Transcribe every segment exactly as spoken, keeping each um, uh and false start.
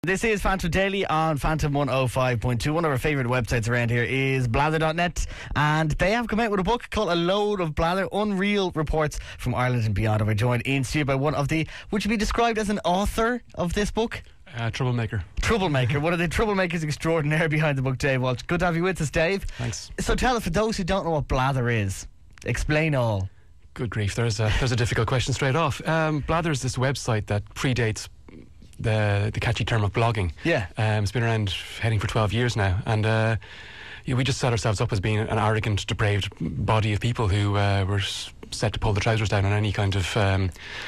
This is Phantom Daily on Phantom one oh five point two. One of our favourite websites around here is blather dot net, and they have come out with a book called A Load of Blather, Unreal Reports from Ireland and Beyond. And we're joined in studio by one of the, would you be described as an author of this book? Uh, troublemaker. Troublemaker, one of the troublemakers extraordinaire behind the book, Dave Walsh. Good to have you with us, Dave. Thanks. So tell us, for those who don't know what blather is, explain all. Good grief, there's a, there's a difficult question straight off. Um, Blather is this website that predates the the catchy term of blogging. Yeah. Um, it's been around heading for twelve years now, and uh, yeah, we just set ourselves up as being an arrogant, depraved body of people who uh, were s- set to pull the trousers down on any kind of um,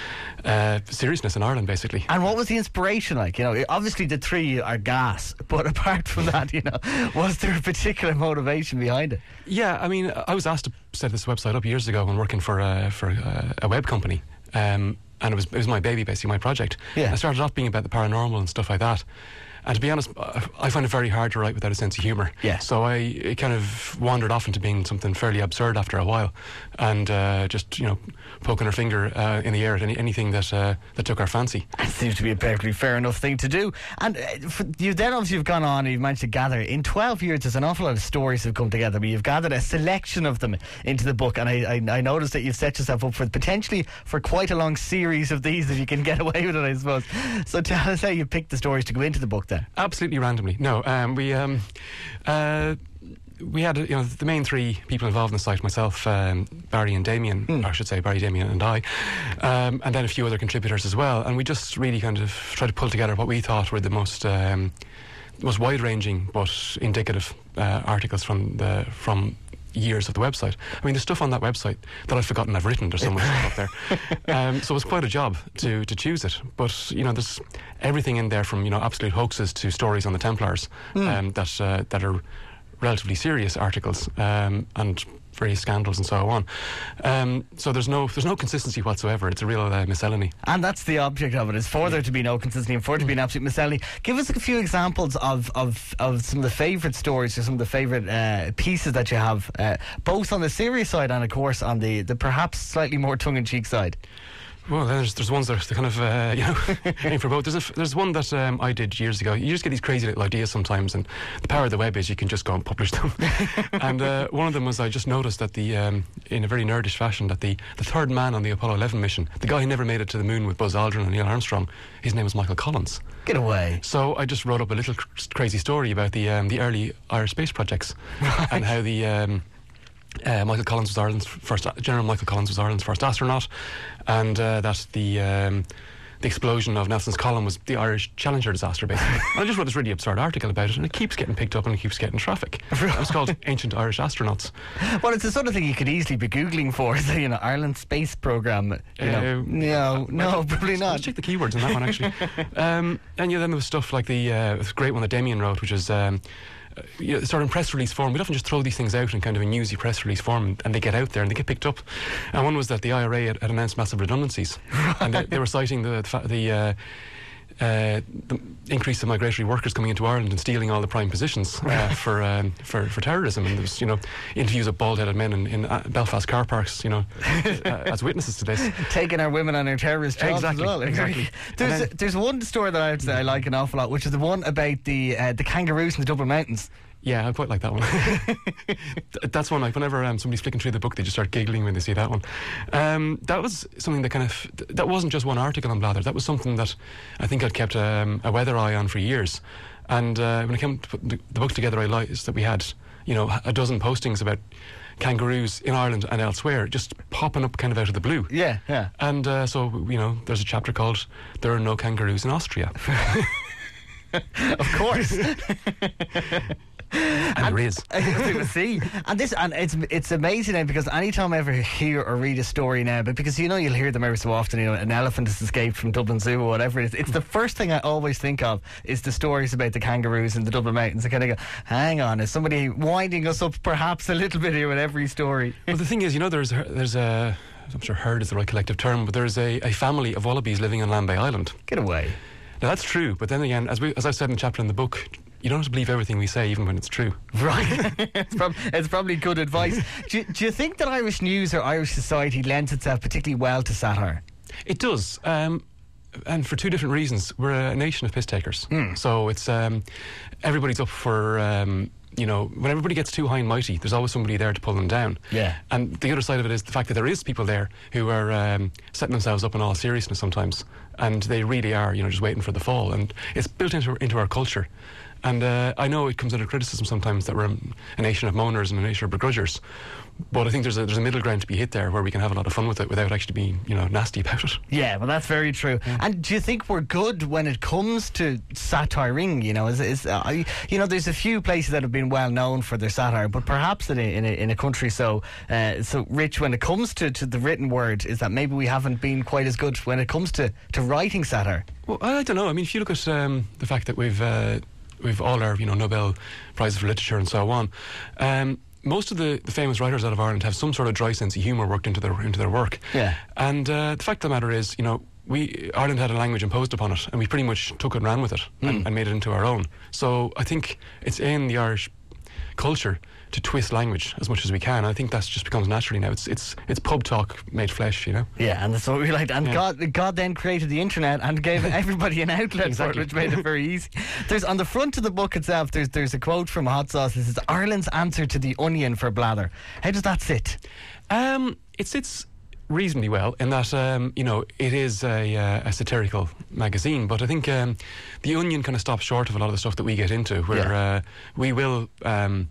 uh, seriousness in Ireland, basically. And what was the inspiration like? You know, obviously the three are gas, but apart from that, you know, was there a particular motivation behind it? Yeah, I mean, I was asked to set this website up years ago when working for a, for a, a web company. Um, and it was it was my baby, basically, my project. Yeah. I started off being about the paranormal and stuff like that. And to be honest, I find it very hard to write without a sense of humour. Yeah. So I it kind of wandered off into being something fairly absurd after a while, and uh, just you know poking our finger uh, in the air at any, anything that uh, that took our fancy. It seems to be a perfectly fair enough thing to do. And uh, for, you then obviously you've gone on and you've managed to gather in twelve years. There's an awful lot of stories that have come together, but you've gathered a selection of them into the book. And I, I, I noticed that you've set yourself up for potentially for quite a long series of these if you can get away with it, I suppose. So tell us how you picked the stories to go into the book then. Absolutely randomly. No, um, we um, uh, we had you know the main three people involved in the site: myself, um, Barry, and Damien. Mm. Or I should say Barry, Damien, and I, um, and then a few other contributors as well. And we just really kind of tried to pull together what we thought were the most um, most wide-ranging but indicative uh, articles from the from. years of the website. I mean, there's stuff on that website that I've forgotten I've written. There's so much stuff up there. Um, so it's quite a job to to choose it. But you know, there's everything in there from you know absolute hoaxes to stories on the Templars mm. um, that uh, that are relatively serious articles um, and various scandals and so on. Um, so there's no there's no consistency whatsoever. It's a real uh, miscellany. And that's the object of it, is for there to be no consistency and for it to be an absolute miscellany. Give us a few examples of, of, of some of the favourite stories or some of the favourite uh, pieces that you have, uh, both on the serious side and of course on the, the perhaps slightly more tongue-in-cheek side. Well, there's there's ones that are kind of uh, you know aim for both. There's a, there's one that um, I did years ago. You just get these crazy little ideas sometimes, and the power of the web is you can just go and publish them. And uh, one of them was I just noticed that the um, in a very nerdish fashion that the the third man on the Apollo eleven mission, the guy who never made it to the moon with Buzz Aldrin and Neil Armstrong, his name was Michael Collins. Get away. So I just wrote up a little cr- crazy story about the um, the early Irish space projects right. and how the. Um, Uh, Michael Collins was Ireland's first. General Michael Collins was Ireland's first astronaut, and uh, that the um, the explosion of Nelson's column was the Irish Challenger disaster, basically. And I just wrote this really absurd article about it, and it keeps getting picked up and it keeps getting traffic. It's called Ancient Irish Astronauts. Well, it's the sort of thing you could easily be googling for, the you know Ireland space program. You know, Uh, no, no, probably not. Let's check the keywords on that one actually. um, and yeah, then there was stuff like the uh, this great one that Damien wrote, which is. Um, Uh, you know, sort of in press release form. We'd often just throw these things out in kind of a newsy press release form, and, and they get out there and they get picked up. And one was that the I R A had, had announced massive redundancies, right. and they, they were citing the the, the, uh, uh, the increase of migratory workers coming into Ireland and stealing all the prime positions uh, for um, for for terrorism. And there was you know interviews of bald-headed men in, in uh, Belfast car parks, you know, uh, as witnesses to this, taking our women on their terrorist jobs exactly, as well. Exactly. There's then, a, there's one story that I have to say I like an awful lot, which is the one about the uh, the kangaroos in the Dublin Mountains. Yeah, I quite like that one. That's one, like, whenever um, somebody's flicking through the book, they just start giggling when they see that one. Um, that was something that kind of, that wasn't just one article on Blather, that was something that I think I'd kept um, a weather eye on for years. And uh, when I came to put the, the book together, I realised that we had, you know, a dozen postings about kangaroos in Ireland and elsewhere, just popping up kind of out of the blue. Yeah, yeah. And uh, so, you know, there's a chapter called There Are No Kangaroos in Austria. Of course. And, and there is. See, and this, and it's it's amazing now, because anytime I ever hear or read a story now, but because you know you'll hear them every so often, you know, an elephant has escaped from Dublin Zoo or whatever it is, it's the first thing I always think of is the stories about the kangaroos in the Dublin Mountains. I kind of go, hang on, is somebody winding us up perhaps a little bit here with every story? Well, the thing is, you know, there's there's a, I'm sure herd is the right collective term, but there's a, a family of wallabies living on Lambay Island. Get away. Now that's true, but then again, as we as I've said in a chapter in the book, you don't have to believe everything we say, even when it's true. Right. it's, prob- it's probably good advice. do, you, do you think that Irish news or Irish society lends itself particularly well to satire? It does. Um, and for two different reasons. We're a nation of piss takers. Mm. So it's um, everybody's up for. Um, You know, when everybody gets too high and mighty, there's always somebody there to pull them down. Yeah. And the other side of it is the fact that there is people there who are um, setting themselves up in all seriousness sometimes, and they really are, you know, just waiting for the fall. And it's built into into our culture. And uh, I know it comes under criticism sometimes that we're a nation of moaners and a nation of begrudgers. But I think there's a there's a middle ground to be hit there where we can have a lot of fun with it without actually being, you know, nasty about it. Yeah, well, that's very true. Yeah. And do you think we're good when it comes to satiring? You know, is, is uh, you know, there's a few places that have been well known for their satire, but perhaps in a in a, in a country so uh, so rich when it comes to, to the written word, is that maybe we haven't been quite as good when it comes to, to writing satire? Well, I don't know. I mean, if you look at um, the fact that we've uh, we've all our, you know, Nobel Prizes for Literature and so on. Um, Most of the, the famous writers out of Ireland have some sort of dry sense of humour worked into their into their work. Yeah. And uh, the fact of the matter is, you know, we Ireland had a language imposed upon it, and we pretty much took it and ran with it, mm. and, and made it into our own. So I think it's in the Irish culture to twist language as much as we can. I think that's just becomes naturally now. It's it's it's pub talk made flesh, you know. Yeah, and that's what we like. And yeah. God, God then created the internet and gave everybody an outlet exactly. for it, which made it very easy. There's on the front of the book itself. There's there's a quote from Hot Sauce. It says, "Ireland's answer to the Onion for blather." How does that sit? Um, it sits reasonably well in that um, you know, it is a, uh, a satirical magazine, but I think um, the Onion kind of stops short of a lot of the stuff that we get into, where yeah. uh, we will. Um,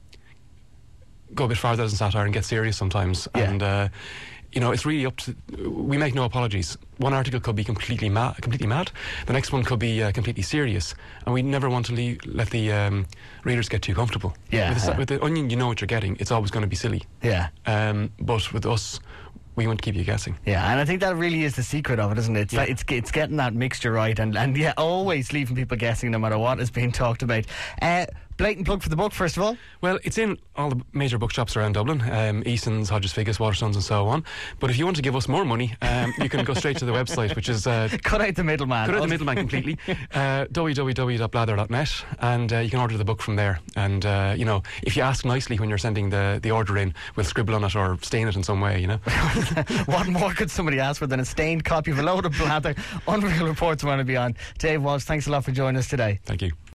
go a bit farther than satire and get serious sometimes. Yeah. And uh, you know, it's really up to, we make no apologies. One article could be completely mad, completely mad. The next one could be uh, completely serious, and we never want to leave, let the um, readers get too comfortable. Yeah. With the, yeah. with the Onion, you know what you're getting. It's always going to be silly. Yeah. Um, but with us, we want to keep you guessing. Yeah, and I think that really is the secret of it, isn't it? It's, yeah. like, it's it's getting that mixture right, and, and yeah, always leaving people guessing no matter what is being talked about. Uh, blatant plug for the book, first of all. Well, it's in all the major bookshops around Dublin, um, Eason's, Hodges Figgis, Waterstones and so on. But if you want to give us more money, um, you can go straight to the website, which is... Uh, cut out the middleman. Cut out the middleman completely. Uh, w w w dot blather dot net, and uh, you can order the book from there. And, uh, you know, if you ask nicely when you're sending the, the order in, we'll scribble on it or stain it in some way, you know. What more could somebody ask for than a stained copy of a load of blather? Unreal Reports want to be on. Dave Walsh, thanks a lot for joining us today. Thank you.